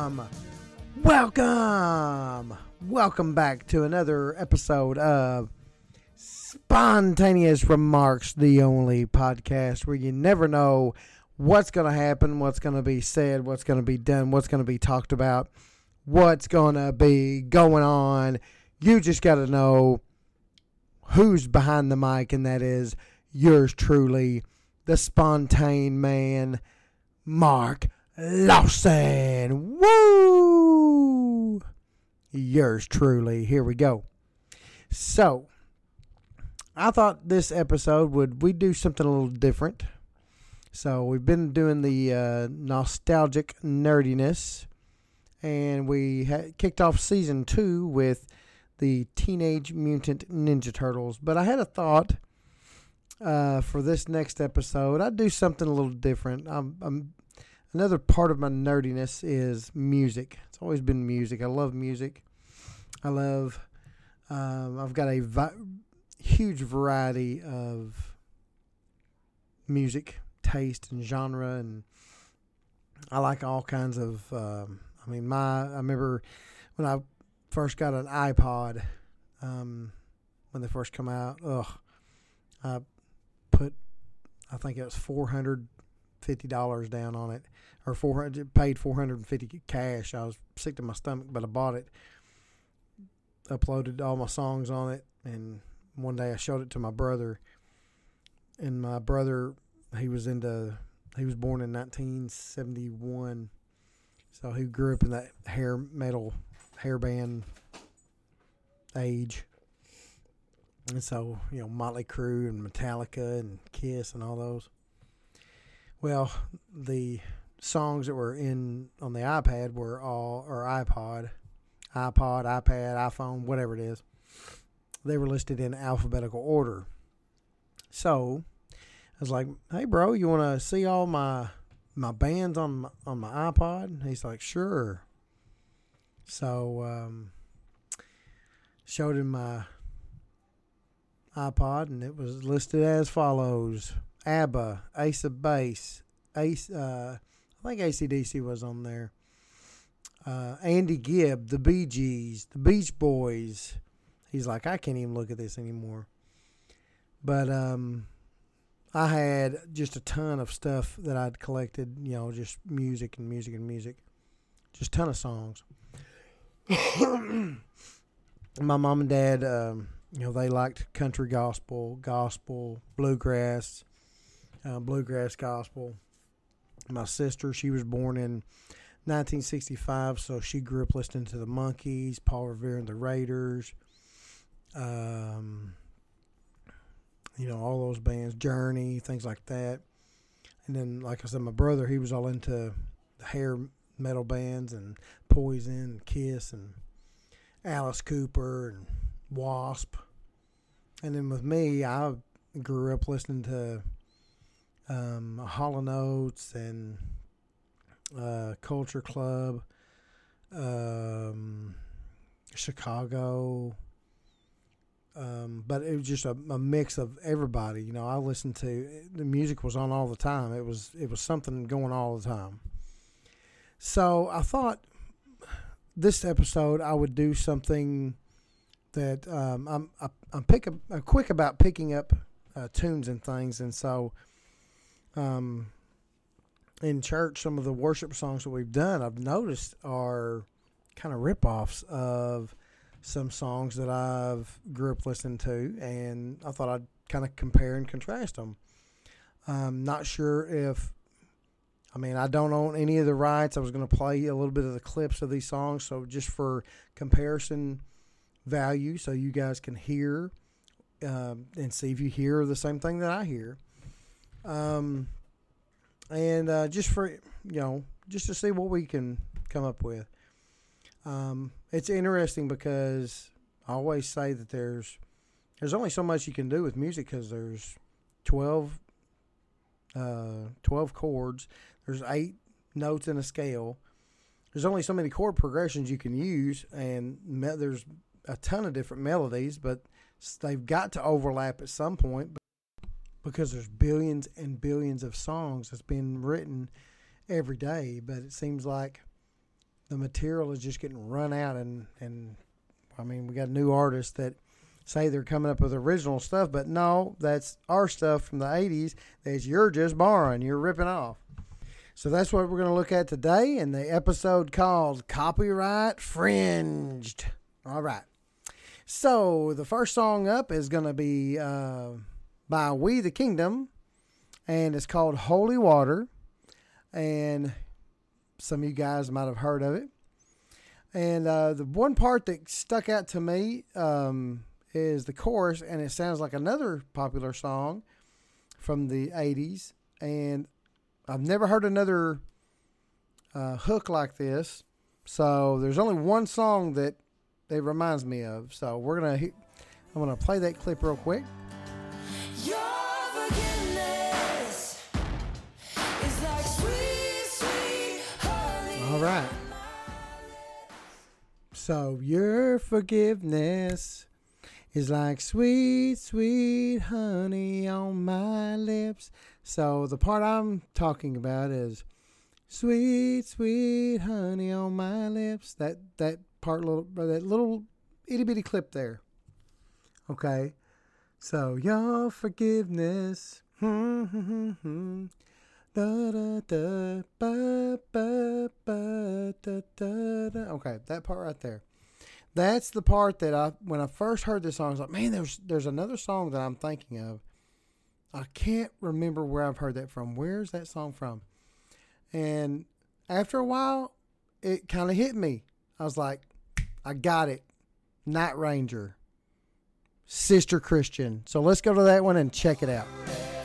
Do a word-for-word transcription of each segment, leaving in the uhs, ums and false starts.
Welcome, welcome, welcome back to another episode of Spontaneous Remarks, the only podcast where you never know what's going to happen, what's going to be said, what's going to be done, what's going to be talked about, what's going to be going on. You just got to know who's behind the mic, and that is yours truly, the Spontane Man, Mark Lawson. Woo! Yours truly. Here we go. So, I thought this episode would we do something a little different. So, we've been doing the uh, nostalgic nerdiness, and we ha- kicked off season two with the Teenage Mutant Ninja Turtles. But I had a thought uh, for this next episode. I'd do something a little different. I'm, I'm Another part of my nerdiness is music. It's always been music. I love music. I love, um, I've got a vi- huge variety of music taste and genre, and I like all kinds of, um, I mean, my, I remember when I first got an iPod, um, when they first come out, ugh, I put, I think it was four hundred fifty dollars down on it, or four hundred, paid four hundred fifty cash. I was sick to my stomach, but I bought it, uploaded all my songs on it, and one day I showed it to my brother, and my brother, he was into, he was born in nineteen seventy-one, so he grew up in that hair metal, hair band age, and so, you know, Motley Crue and Metallica and Kiss and all those. Well, the songs that were in on the iPad were all, or iPod, iPod, iPad, iPhone, whatever it is. They were listed in alphabetical order. So I was like, "Hey, bro, you want to see all my my bands on my, on my iPod?" And he's like, "Sure." So um, showed him my iPod, and it was listed as follows: ABBA, Ace of Base, Ace, uh, I think A C D C was on there, uh, Andy Gibb, the Bee Gees, the Beach Boys. He's like, I can't even look at this anymore. But um, I had just a ton of stuff that I'd collected, you know, just music and music and music. Just a ton of songs. My mom and dad, um, you know, they liked country gospel, gospel, bluegrass, Uh, bluegrass gospel. My sister, she was born in nineteen sixty-five, so she grew up listening to the Monkees, Paul Revere and the Raiders, um, you know, all those bands, Journey, things like that. And then, like I said, my brother, he was all into the hair metal bands and Poison and Kiss and Alice Cooper and Wasp. And then with me, I grew up listening to Um, Hall and Oates and uh, Culture Club, um, Chicago, um, but it was just a, a mix of everybody. You know, I listened to, the music was on all the time. It was it was something going all the time. So I thought this episode I would do something that um, I'm I, I'm pick a, I'm quick about picking up uh, tunes and things, and so. Um, in church, some of the worship songs that we've done, I've noticed are kind of rip-offs of some songs that I've grew up listening to, and I thought I'd kind of compare and contrast them. I'm not sure if, I mean, I don't own any of the rights. I was going to play a little bit of the clips of these songs, so just for comparison value, so you guys can hear um, and see if you hear the same thing that I hear. Um, and, uh, just for, you know, just to see what we can come up with. Um, it's interesting because I always say that there's, there's only so much you can do with music because there's twelve, uh, twelve chords. There's eight notes in a scale. There's only so many chord progressions you can use, and me- there's a ton of different melodies, but they've got to overlap at some point. Because there's billions and billions of songs that's been written every day, but it seems like the material is just getting run out, and, and I mean, we got new artists that say they're coming up with original stuff, but no, that's our stuff from the eighties that you're just borrowing, you're ripping off. So that's what we're going to look at today in the episode called Copyright Fringed. All right. So the first song up is going to be uh, by We the Kingdom, and it's called Holy Water. And some of you guys might have heard of it. And uh, the one part that stuck out to me um, is the chorus, and it sounds like another popular song from the eighties. And I've never heard another uh, hook like this. So there's only one song that it reminds me of. So we're gonna, I'm gonna play that clip real quick. Your forgiveness is like sweet, sweet honey. All right. So your forgiveness is like sweet, sweet honey on my lips. So the part I'm talking about is sweet, sweet honey on my lips. That that part, little that little itty bitty clip there. Okay. So your forgiveness. Hmm, hmm, hmm, hmm. Da, da, da, ba, ba, ba, da, da, da. Okay, that part right there. That's the part that I, when I first heard this song, I was like, man, there's there's another song that I'm thinking of. I can't remember where I've heard that from. Where's that song from? And after a while, it kind of hit me. I was like, I got it. Night Ranger. Sister Christian. So let's go to that one and check it out.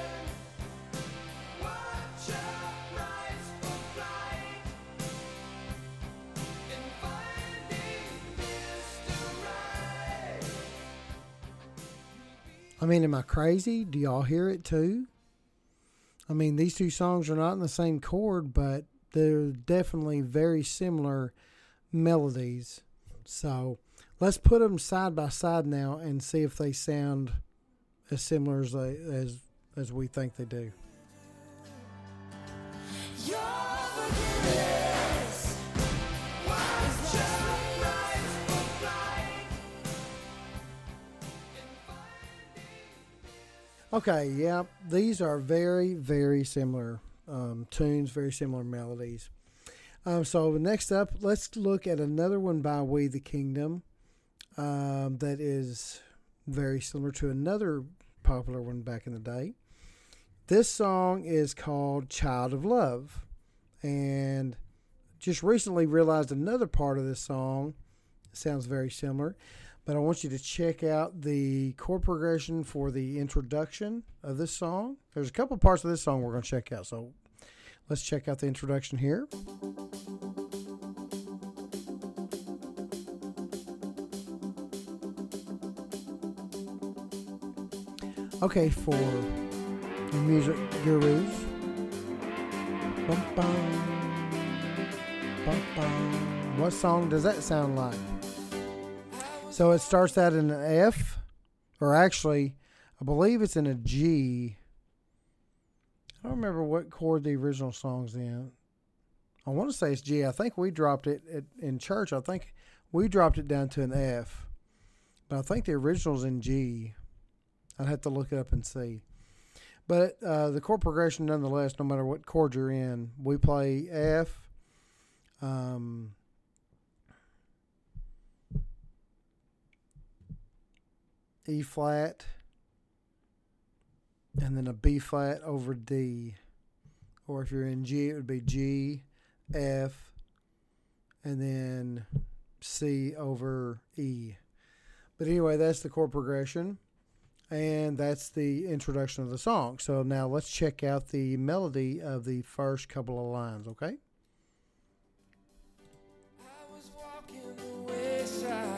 I mean, am I crazy? Do y'all hear it too? I mean, these two songs are not in the same chord, but they're definitely very similar melodies. So let's put them side by side now and see if they sound as similar as they, as, as we think they do. Your forgiveness is Okay, yeah, these are very, very similar um, tunes, very similar melodies. Um, so next up, let's look at another one by We the Kingdom um, that is very similar to another popular one back in the day. This song is called Child of Love, and just recently realized another part of this song sounds very similar. But I want you to check out the chord progression for the introduction of this song. There's a couple parts of this song we're going to check out. So let's check out the introduction here. Okay, for the music gurus. Bum, bum, bum, bum. What song does that sound like? So it starts out in an F, or actually, I believe it's in a G. I don't remember what chord the original song's in. I want to say it's G. I think we dropped it at, in church. I think we dropped it down to an F. But I think the original's in G. I'd have to look it up and see. But uh, the chord progression, nonetheless, no matter what chord you're in, we play F, um... E flat, and then a B flat over D. Or if you're in G, it would be G, F, and then C over E. But anyway, that's the chord progression, and that's the introduction of the song. So now let's check out the melody of the first couple of lines, okay? I was walking the wayside.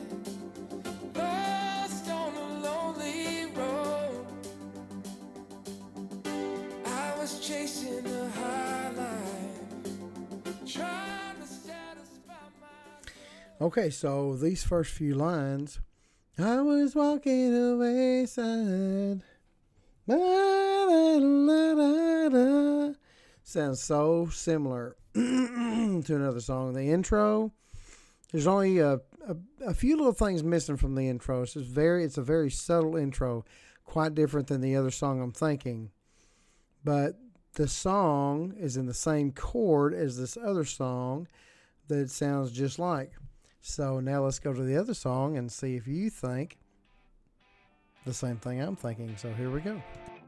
Chasing a high line, trying to satisfy my... Okay, so these first few lines, I was walking the wayside, sounds so similar. to another song. The intro, there's only a, a, a few little things missing from the intro. It's just very, it's a very subtle intro, quite different than the other song I'm thinking. But the song is in the same chord as this other song that it sounds just like. So now let's go to the other song and see if you think the same thing I'm thinking. So here we go.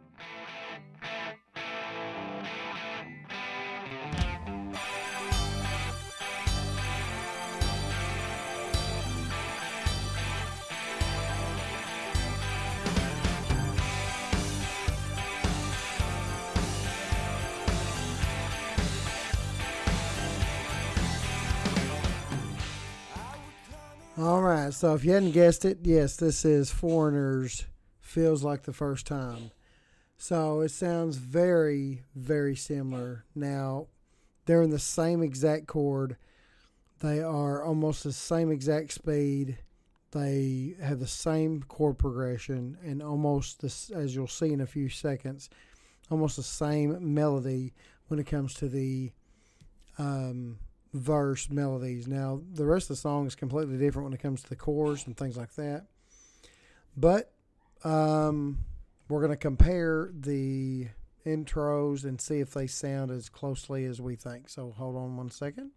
All right, so if you hadn't guessed it, yes, this is Foreigner's Feels Like the First Time. So it sounds very, very similar. Now, they're in the same exact chord. They are almost the same exact speed. They have the same chord progression and almost, this, as you'll see in a few seconds, almost the same melody when it comes to the um, verse melodies. Now, the rest of the song is completely different when it comes to the chorus and things like that. But um, we're going to compare the intros and see if they sound as closely as we think. So hold on one second.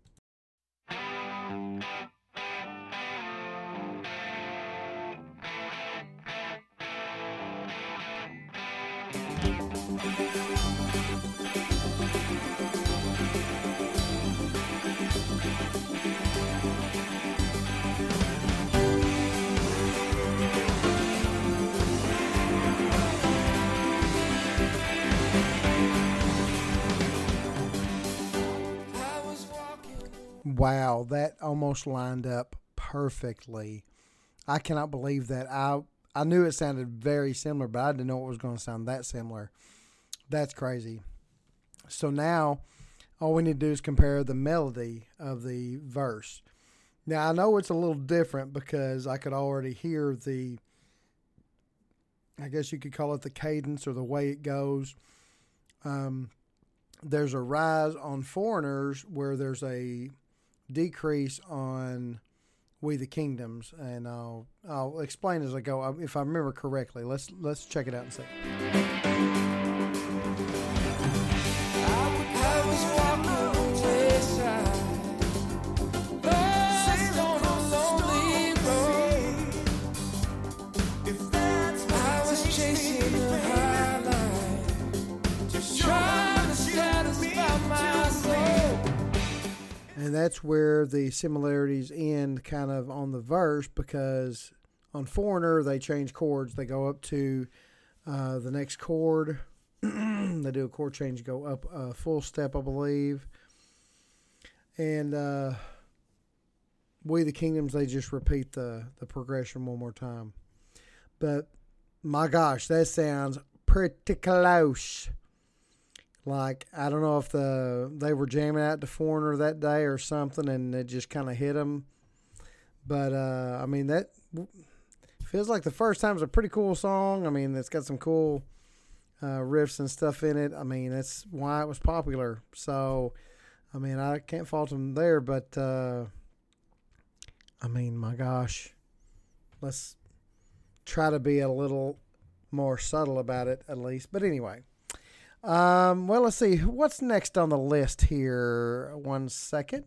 Wow, that almost lined up perfectly. I cannot believe that. I I knew it sounded very similar, but I didn't know it was going to sound that similar. That's crazy. So now, all we need to do is compare the melody of the verse. Now, I know it's a little different because I could already hear the, I guess you could call it the cadence or the way it goes. Um, there's a rise on Foreigners where there's a decrease on We the Kingdoms, and I'll I'll explain as I go if I remember correctly. Let's let's check it out and see. I was walking the wayside, lost on a lonely road. I was chasing the high line, just trying to satisfy my soul. And that's where the similarities end kind of on the verse, because on Foreigner, they change chords. They go up to uh, the next chord. They do a chord change, go up a full step, I believe. And uh, We the Kingdoms, they just repeat the, the progression one more time. But my gosh, that sounds pretty close. Like, I don't know if the they were jamming out to Foreigner that day or something, and it just kind of hit them. But, uh, I mean, that feels like the First Time's a pretty cool song. I mean, it's got some cool uh, riffs and stuff in it. I mean, that's why it was popular. So, I mean, I can't fault them there. But, uh, I mean, my gosh, let's try to be a little more subtle about it at least. But anyway. Um, well, let's see. What's next on the list here? One second.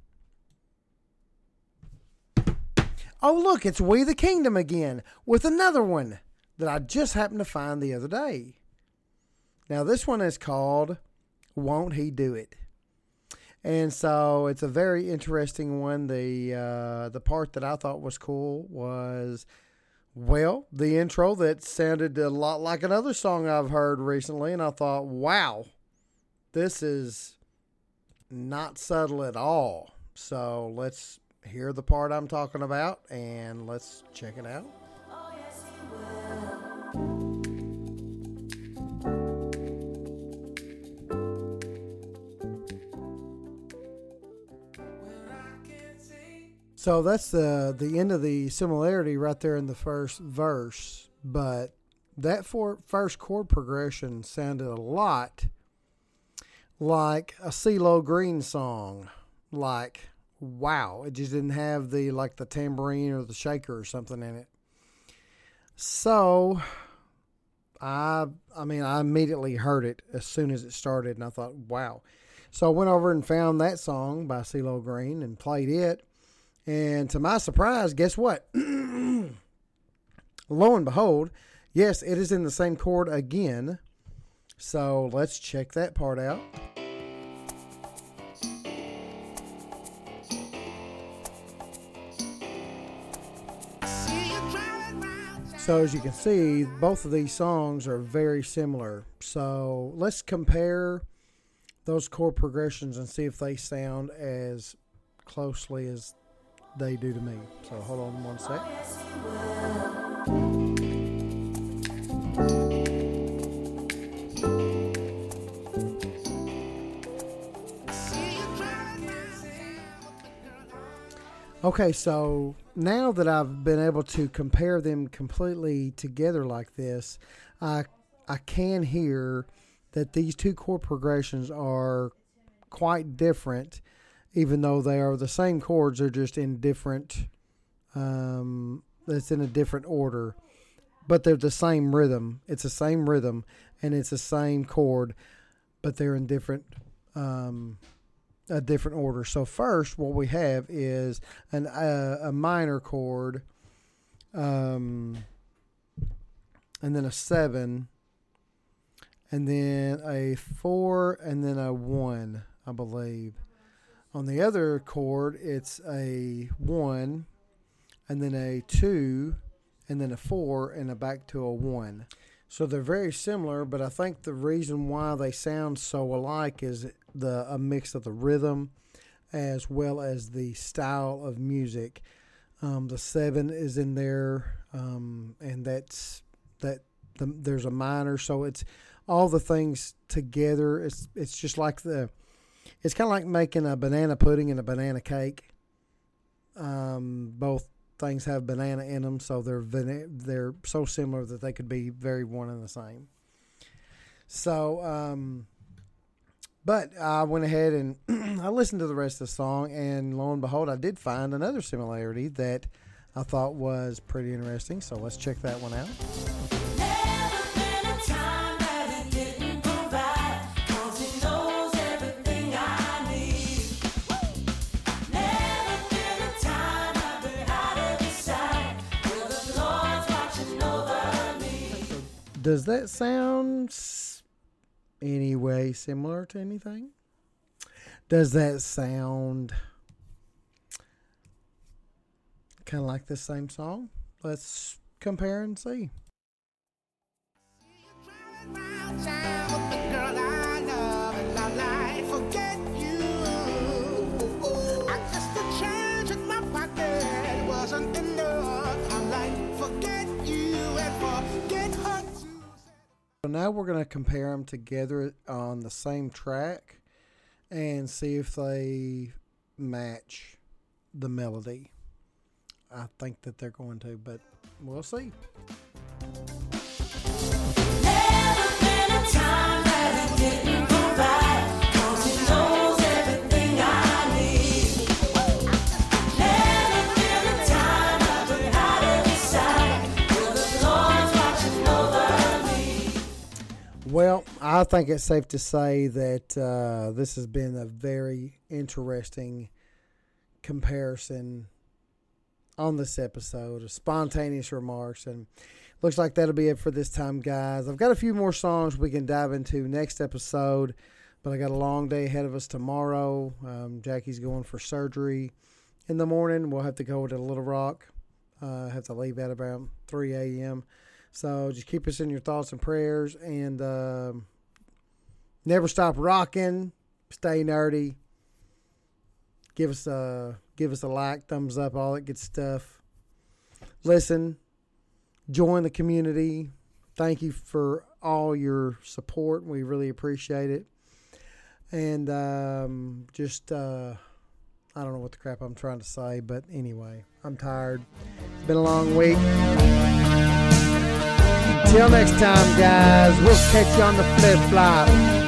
Oh, look, it's We the Kingdom again with another one that I just happened to find the other day. Now, this one is called Won't He Do It? And so it's a very interesting one. The, uh, the part that I thought was cool was, well, the intro that sounded a lot like another song I've heard recently, and I thought, wow, this is not subtle at all. So let's hear the part I'm talking about, and let's check it out. Oh, yes, he will. So that's the the end of the similarity right there in the first verse. But that for, first chord progression sounded a lot like a CeeLo Green song. Like, wow, it just didn't have the like the tambourine or the shaker or something in it. So I I mean I immediately heard it as soon as it started, and I thought, wow. So I went over and found that song by CeeLo Green and played it. And to my surprise, guess what? Lo and behold, yes, it is in the same chord again. So let's check that part out. So as you can see, both of these songs are very similar. So let's compare those chord progressions and see if they sound as closely as they do to me. So hold on one sec. Okay, so now that I've been able to compare them completely together like this, I I can hear that these two chord progressions are quite different, even though they are the same chords. They're just in different, um, it's in a different order, but they're the same rhythm. It's the same rhythm, and it's the same chord, but they're in different um a different order. So first, what we have is an uh, a minor chord, um, and then a seven, and then a four, and then a one, I believe. On the other chord, it's a one, and then a two, and then a four, and a back to a one. So they're very similar, but I think the reason why they sound so alike is the a mix of the rhythm as well as the style of music. Um, the seven is in there, um, and that's that. The, there's a minor, so it's all the things together. It's it's just like the. It's kind of like making a banana pudding and a banana cake. Um, both things have banana in them, so they're they're so similar that they could be very one and the same. So, um, but I went ahead and I listened to the rest of the song, and lo and behold, I did find another similarity that I thought was pretty interesting. So let's check that one out. Does that sound any way similar to anything? Does that sound kind of like the same song? Let's compare and see. So now we're going to compare them together on the same track and see if they match the melody. I think that they're going to, but we'll see. Never been a time that it didn't provide, 'cause he knows everything I need. Never been a time I've been out of his sight, where the Lord's watching over me. Well, I think it's safe to say that uh, this has been a very interesting comparison on this episode of Spontaneous Remarks, and looks like that'll be it for this time, guys. I've got a few more songs we can dive into next episode, but I got a long day ahead of us tomorrow. Um, Jackie's going for surgery in the morning. We'll have to go to Little Rock. Uh, have to leave at about three a.m. So just keep us in your thoughts and prayers, and uh, never stop rocking. Stay nerdy. Give us a give us a like, thumbs up, all that good stuff. Listen, join the community. Thank you for all your support. We really appreciate it. And um, just, uh, I don't know what the crap I'm trying to say, but anyway, I'm tired. It's been a long week. Until next time, guys, we'll catch you on the flip flop.